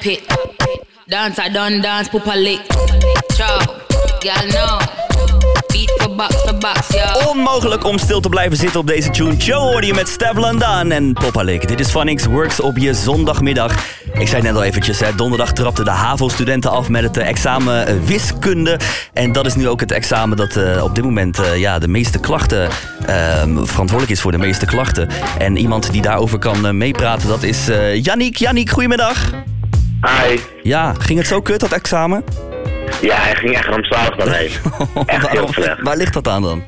it. Dance, I done dance, poop a lick. Ciao, girl, no. Beat for box, yo. Onmogelijk om stil te blijven zitten op deze tune. Joe hoorde je met Stevlan Dan en Popalik. Dit is Phonics Works op je zondagmiddag. Ik zei het net al eventjes, hè. Donderdag trapten de HAVO-studenten af met het examen wiskunde. En dat is nu ook het examen dat op dit moment de meeste klachten verantwoordelijk is voor de meeste klachten. En iemand die daarover kan meepraten, dat is Yannick. Yannick, goedemiddag. Hi. Ja, ging het zo kut, dat examen? Ja, hij ging echt rampzalig bij mij. Echt heel slecht. Waar ligt dat aan dan?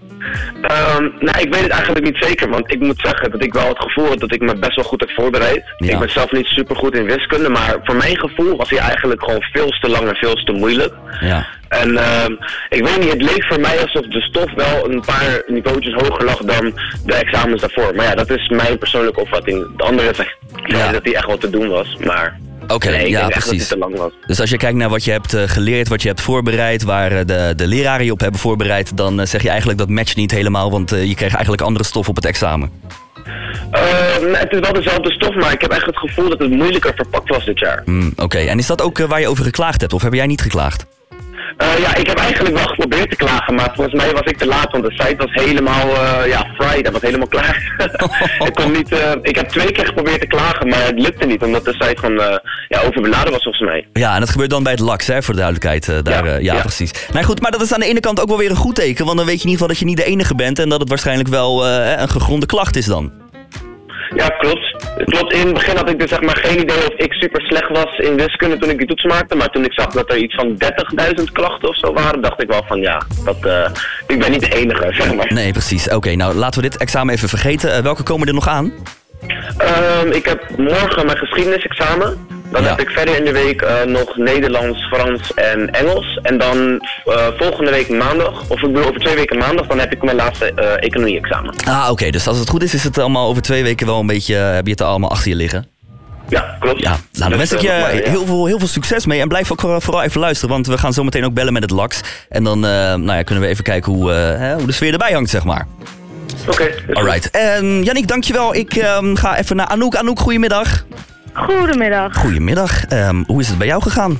Nou, ik weet het eigenlijk niet zeker, want ik moet zeggen dat ik wel het gevoel had dat ik me best wel goed heb voorbereid. Ja. Ik ben zelf niet super goed in wiskunde, maar voor mijn gevoel was hij eigenlijk gewoon veel te lang en veel te moeilijk. Ja. En ik weet niet, het leek voor mij alsof de stof wel een paar niveautjes hoger lag dan de examens daarvoor. Maar ja, dat is mijn persoonlijke opvatting. De andere zegt dat hij echt wel te doen was, maar... Oké, nee, ja, precies. precies. Dat het te lang was. Dus als je kijkt naar wat je hebt geleerd, wat je hebt voorbereid, waar de leraren je op hebben voorbereid, dan zeg je eigenlijk dat matcht niet helemaal, want je kreeg eigenlijk andere stof op het examen. Het is wel dezelfde stof, maar ik heb echt het gevoel dat het moeilijker verpakt was dit jaar. Oké, en is dat ook waar je over geklaagd hebt, of heb jij niet geklaagd? Ja, ik heb eigenlijk wel geprobeerd te klagen, maar volgens mij was ik te laat, want de site was helemaal fried, dat was helemaal klaar. Ik heb 2 keer geprobeerd te klagen, maar het lukte niet, omdat de site gewoon overbeladen was volgens mij. Ja, en dat gebeurt dan bij het LAX, hè, voor de duidelijkheid. Ja, precies. Nou goed, maar dat is aan de ene kant ook wel weer een goed teken, want dan weet je in ieder geval dat je niet de enige bent en dat het waarschijnlijk wel een gegronde klacht is dan. Ja, klopt. In het begin had ik dus zeg maar geen idee of ik super slecht was in wiskunde toen ik die toets maakte. Maar toen ik zag dat er iets van 30.000 klachten of zo waren, dacht ik wel van ik ben niet de enige, zeg maar. Nee, precies. Oké, nou laten we dit examen even vergeten. Welke komen er nog aan? Ik heb morgen mijn geschiedenisexamen. Dan heb ik verder in de week nog Nederlands, Frans en Engels. En dan volgende week maandag, of ik bedoel over 2 weken maandag, dan heb ik mijn laatste economie-examen. Oké, dus als het goed is het allemaal over 2 weken wel een beetje, heb je het allemaal achter je liggen? Ja, klopt. Ja, nou, dan wens ik je heel veel succes mee. En blijf ook vooral even luisteren, want we gaan zo meteen ook bellen met het LAX. En dan kunnen we even kijken hoe de sfeer erbij hangt, zeg maar. Oké. Alright. Yannick, dankjewel. Ik ga even naar Anouk. Anouk, goedemiddag. Goedemiddag. Goedemiddag. Hoe is het bij jou gegaan?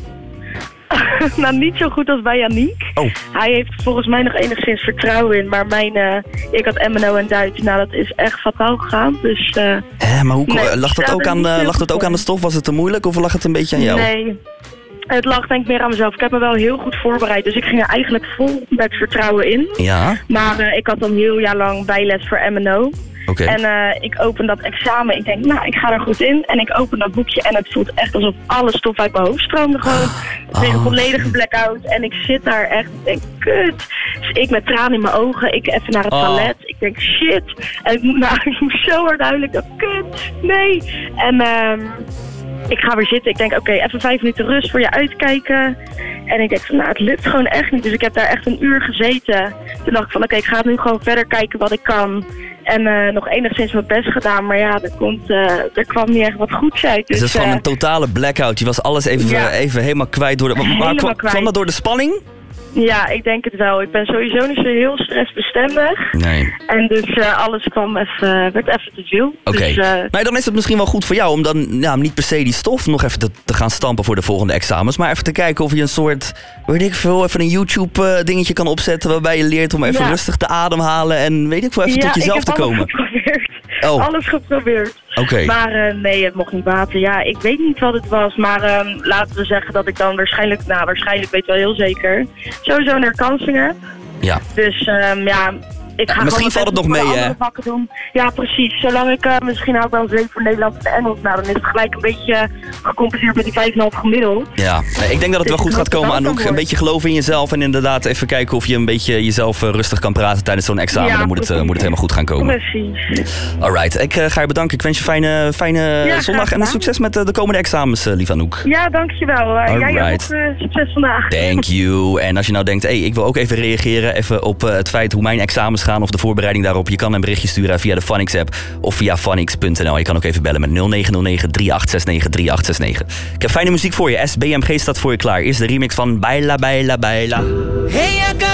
Nou, niet zo goed als bij Yannick. Oh. Hij heeft volgens mij nog enigszins vertrouwen in, maar ik had MNO en Duits. Nou, dat is echt fataal gegaan. Dus, maar lag dat ook aan de stof? Was het te moeilijk of lag het een beetje aan jou? Nee, het lag denk ik meer aan mezelf. Ik heb me wel heel goed voorbereid, dus ik ging er eigenlijk vol met vertrouwen in. Ja. Maar ik had een heel jaar lang bijles voor MNO. Okay. En ik open dat examen. Ik denk, ik ga er goed in. En ik open dat boekje en het voelt echt alsof alle stof uit mijn hoofd stroomde gewoon. Het is een volledige blackout. En ik zit daar echt, ik denk, kut. Dus ik met tranen in mijn ogen. Ik even naar het toilet. Ik denk, shit. En ik moet zo hard duidelijk dat, kut, nee. En ik ga weer zitten. Ik denk, oké, even 5 minuten rust voor je uitkijken. En ik denk van, het lukt gewoon echt niet. Dus ik heb daar echt 1 uur gezeten. Toen dacht ik van, ik ga nu gewoon verder kijken wat ik kan. En nog enigszins mijn best gedaan. Maar ja, er kwam niet echt wat goeds uit. Dus het is gewoon een totale blackout. Je was alles even helemaal kwijt. Kwam dat door de spanning? Ja, ik denk het wel. Ik ben sowieso niet zo heel stressbestendig. Nee. En dus alles werd even te veel. Oké. Dus, dan is het misschien wel goed voor jou om dan niet per se die stof nog even te gaan stampen voor de volgende examens. Maar even te kijken of je een soort, even een YouTube dingetje kan opzetten waarbij je leert om even rustig te ademhalen en even tot jezelf te komen. Alles geprobeerd. Oké. Maar nee, het mocht niet baten. Ja, ik weet niet wat het was. Maar laten we zeggen dat ik dan waarschijnlijk weet ik wel heel zeker, sowieso naar kansingen. Ja. Dus ik ga misschien valt het nog mee, hè? Vakken doen. Ja, precies. Zolang ik misschien ook wel eens voor Nederlands en Engels. Nou, dan is het gelijk een beetje gecompenseerd met die 5,5 gemiddeld. Ja, ik denk dat het wel goed gaat komen, Anouk. Een beetje geloven in jezelf en inderdaad even kijken of je een beetje jezelf rustig kan praten tijdens zo'n examen. Ja, dan moet het helemaal goed gaan komen. Precies. Alright, ik ga je bedanken. Ik wens je fijne zondag en succes met de komende examens, lief Anouk. Ja, dankjewel. Jij ook succes vandaag. Thank you. En als je nou denkt, ik wil ook even reageren op het feit hoe mijn examens gaan of de voorbereiding daarop. Je kan een berichtje sturen via de Phonics app of via phonics.nl. Je kan ook even bellen met 0909 3869 3869. Ik heb fijne muziek voor je. SBMG staat voor je klaar. Eerst de remix van Baila Baila Baila. Hey,